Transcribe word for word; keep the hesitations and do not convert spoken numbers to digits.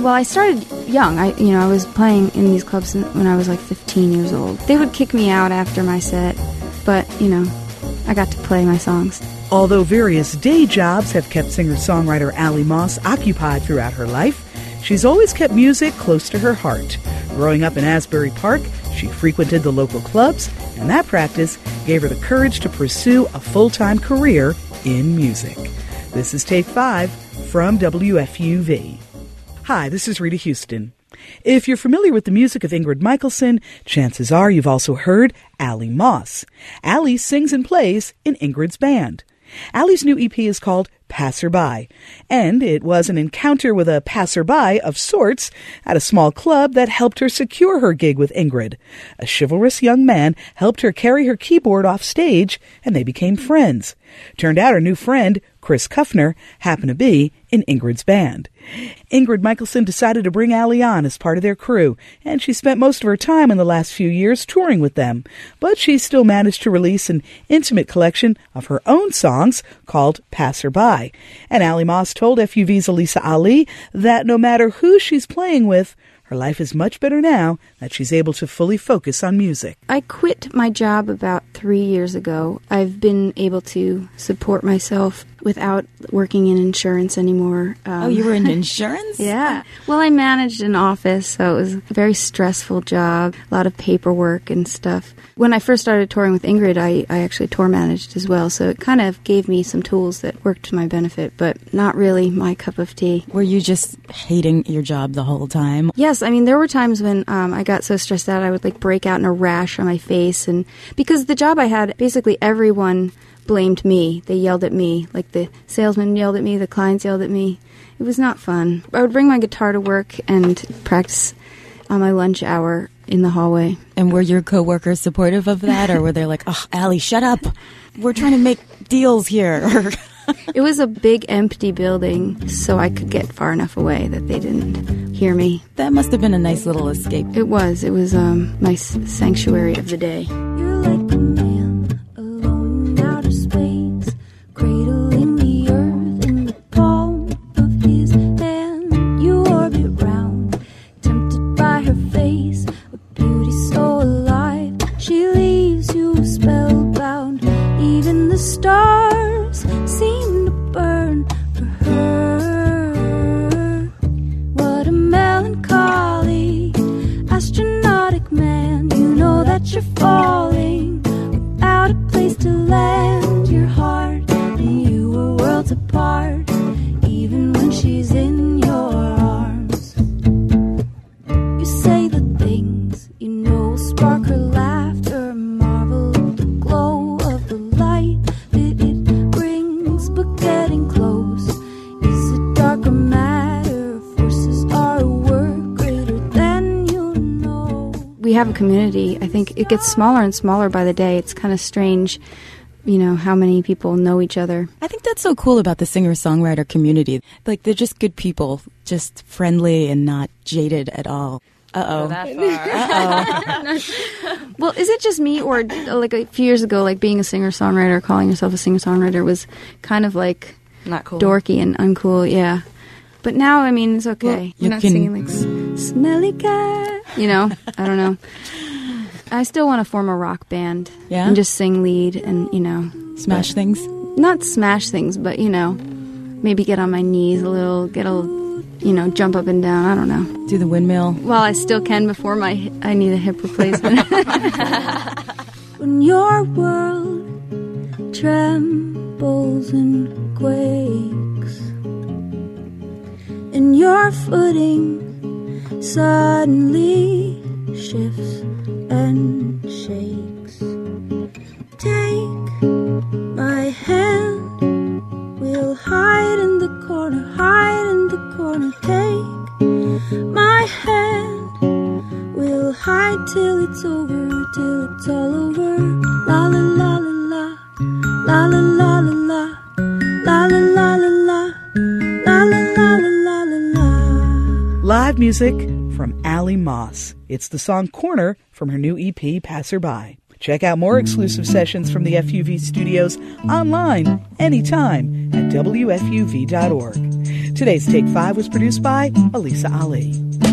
Well, I started young. I, you know, I was playing in these clubs when I was like fifteen years old. They would kick me out after my set, but, you know, I got to play my songs. Although various day jobs have kept singer-songwriter Allie Moss occupied throughout her life, she's always kept music close to her heart. Growing up in Asbury Park, she frequented the local clubs, and that practice gave her the courage to pursue a full-time career in music. This is Take five from W F U V. Hi, this is Rita Houston. If you're familiar with the music of Ingrid Michaelson, chances are you've also heard Allie Moss. Allie sings and plays in Ingrid's band. Allie's new E P is called Passerby, and it was an encounter with a passerby of sorts at a small club that helped her secure her gig with Ingrid. A chivalrous young man helped her carry her keyboard off stage, and they became friends. Turned out her new friend, Chris Kuffner, happened to be in Ingrid's band. Ingrid Michaelson decided to bring Allie on as part of their crew, and she spent most of her time in the last few years touring with them. But she still managed to release an intimate collection of her own songs called Passerby. And Allie Moss told F U V's Elisa Ali that no matter who she's playing with, her life is much better now that she's able to fully focus on music. I quit my job about three years ago. I've been able to support myself without working in insurance anymore. Um, oh, you were in insurance? Yeah. Well, I managed an office, so it was a very stressful job, a lot of paperwork and stuff. When I first started touring with Ingrid, I, I actually tour managed as well, so it kind of gave me some tools that worked to my benefit, but not really my cup of tea. Were you just hating your job the whole time? Yes, I mean, there were times when um, I got so stressed out I would like break out in a rash on my face, and because the job I had, basically everyone blamed me. They yelled at me. Like the salesman yelled at me, the clients yelled at me. It was not fun. I would bring my guitar to work and practice on my lunch hour in the hallway. And were your coworkers supportive of that, or were they like, "Oh, Allie, shut up. We're trying to make deals here." It was a big empty building, so I could get far enough away that they didn't hear me. That must have been a nice little escape. It was. It was um, my sanctuary of the day. You're like a man alone in outer space, cradling the earth in the palm of his hand. You orbit round, tempted by her face, a beauty so alive, she leaves you spellbound. Even the stars seem to burn for her. What a melancholy astronautic man. You know that you're falling without a place to land your heart, and you are worlds apart even when she's in your arms. You say the things you know will spark her laughter, marvel at the glow of the light that it brings, but getting close is a darker matter. Forces are at work greater than you know. We have a community. I think it gets smaller and smaller by the day. It's kind of strange, you know, how many people know each other. I think that's so cool about the singer-songwriter community. Like, they're just good people, just friendly and not jaded at all. Uh-oh. That far. Uh-oh. Well, is it just me, or like a few years ago, like being a singer-songwriter, calling yourself a singer-songwriter was kind of like Not cool. dorky and uncool, yeah. But now, I mean, it's okay. Well, You're you not can- singing like, "S- smelly cat, you know, I don't know. I still want to form a rock band Yeah? and just sing lead and, you know. Smash things? Not smash things, but, you know, maybe get on my knees a little, get a little, you know, jump up and down, I don't know. Do the windmill? Well, I still can before my I need a hip replacement. When your world trembles and quakes, and your footing suddenly shifts and shakes, take my hand, we'll hide in the corner, hide in the corner. Take my hand, we'll hide till it's over, till it's all over. La la la la la, la la la la la, la la la la la, la la la la la la. Live music from Allie Moss. It's the song Corner from her new E P, Passerby. Check out more exclusive sessions from the F U V studios online anytime at W F U V dot org. Today's Take Five was produced by Elisa Ali.